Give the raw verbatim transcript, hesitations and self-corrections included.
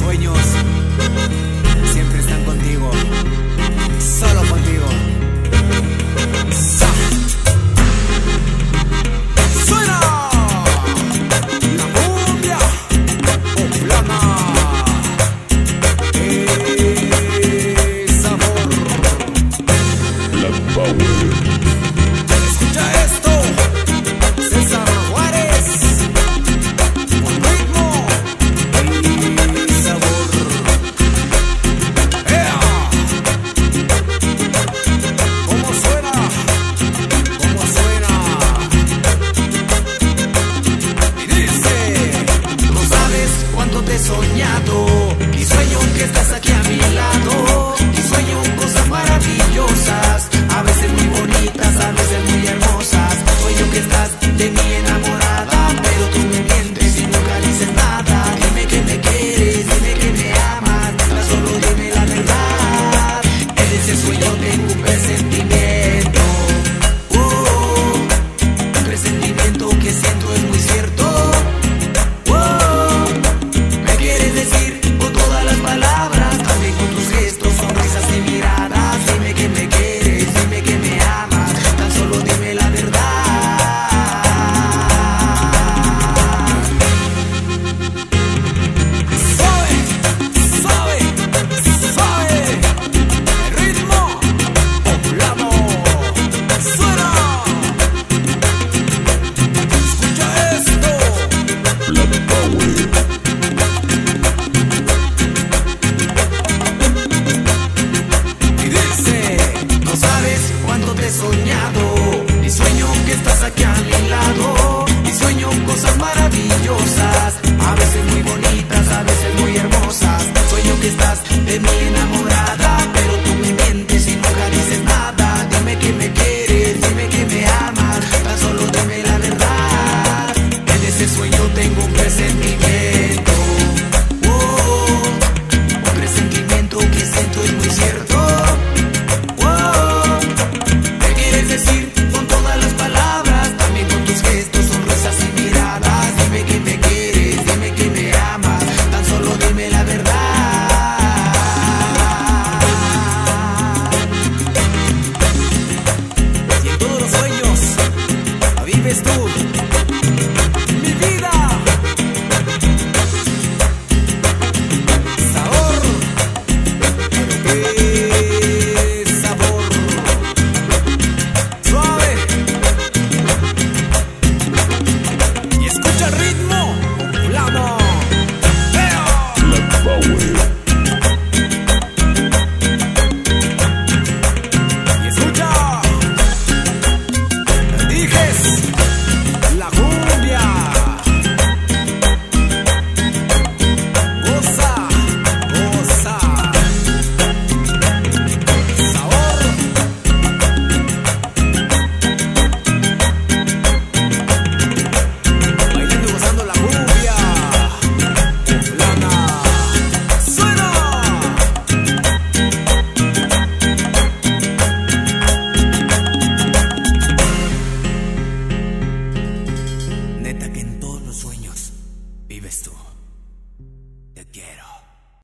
sueños siempre están contigo, solo contigo. Sa. Suena la cumbia poblana. Eh, sabor. La Power. Escucha esto, César Juárez, con ritmo y sabor. ¡Ea! ¿Cómo suena? ¿Cómo suena? Y dice: no sabes cuánto te he soñado y sueño que estás aquí a mi lado y sueño cosas maravillosas, a veces muy bonitas, a veces muy hermosas. Sueño que estás de mí enamorada, pero tú me mientes y nunca dices nada. Dime que me quieres, dime que me amas, tan solo dime la verdad. En ese sueño tengo un presentimiento, oh, un presentimiento que siento es muy cierto. Oh, me quieres decir con todas las palabras, también con tus gestos, sonrisas y miradas. Dime que me quieres, dime que me amas, tan solo dime la verdad. Suave, suave, suave, el ritmo poblano suena. Escucha esto. La Power. Y dice: no sabes cuánto te he soñado y sueño que estás aquí a mi lado y sueño cosas maravillosas, a veces muy bonitas, a veces muy hermosas. Sueño que estás de mí enamorada, pero tú me mientes y nunca dices nada. Dime que me quieres, dime que me amas, tan solo dime la verdad. En ese sueño tengo un presentimiento,